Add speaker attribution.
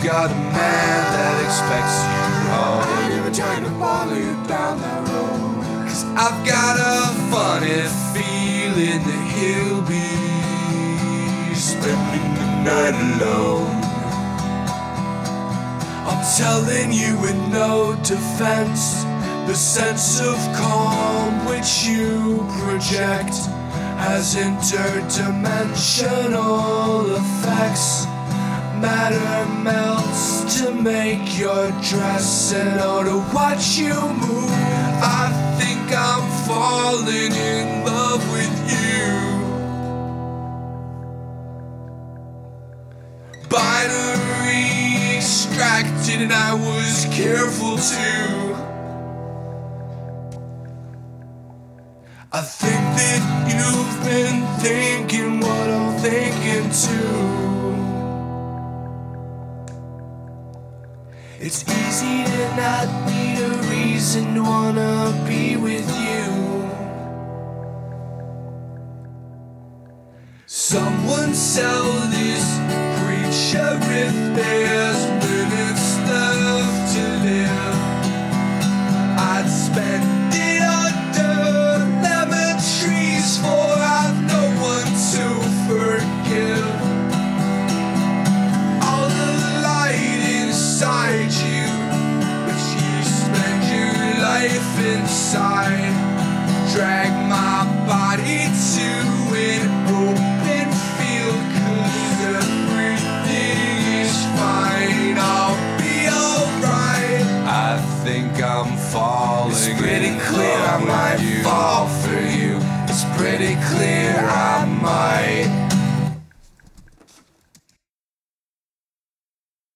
Speaker 1: got a man that expects you home.
Speaker 2: I ain't even trying to follow you down that road.
Speaker 1: 'Cause I've got a funny feeling that he'll be spending the night alone. I'm telling you with no defense, the sense of calm which you project has interdimensional effects. Matter melts to make your dress, and oh, to watch you move, I think I'm falling in love with you. Binary extracted, and I was careful too. I think that you've been thinking what I'm thinking too. It's easy to not need a reason to wanna be with you. Someone sell this preacher if there's minutes left to live. I'd spend it under lemon trees, for I've no one to forgive. All the light inside you, but you spend your life inside. Drag my body to an open field, 'cause everything is fine. I'll be alright. I think I'm falling. It's pretty clear I might fall for you. It's pretty clear I might.